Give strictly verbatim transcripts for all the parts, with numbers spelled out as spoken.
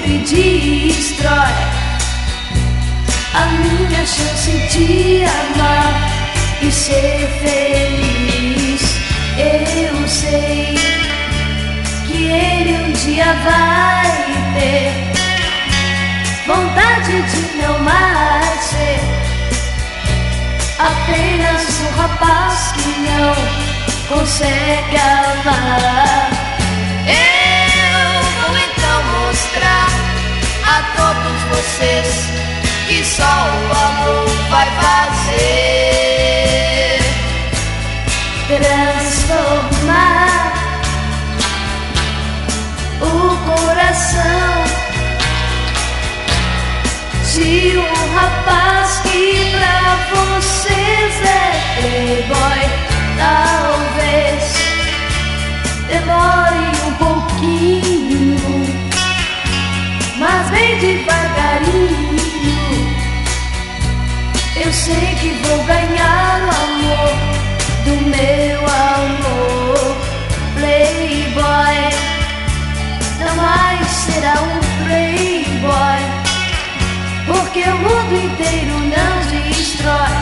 sempre destrói a minha chance de amar e ser feliz. Eu sei que ele um dia vai ter vontade de não mais ser apenas um rapaz que não consegue amar. Eu vou então mostrar a todos vocês que só o amor vai fazer transformar o coração de um rapaz que pra vocês é playboy. Talvez demore um pouquinho, mas bem devagarinho eu sei que vou ganhar o amor do meu amor. Playboy não mais será um playboy, porque o mundo inteiro não destrói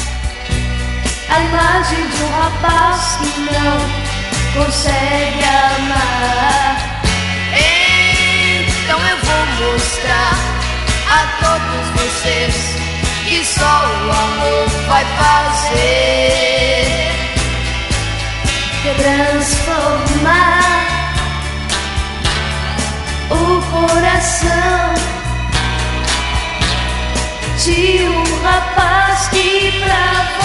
a imagem de um rapaz que não consegue amar. Então eu vou mostrar a todos vocês que só o amor vai fazer transformar o coração de um rapaz que pra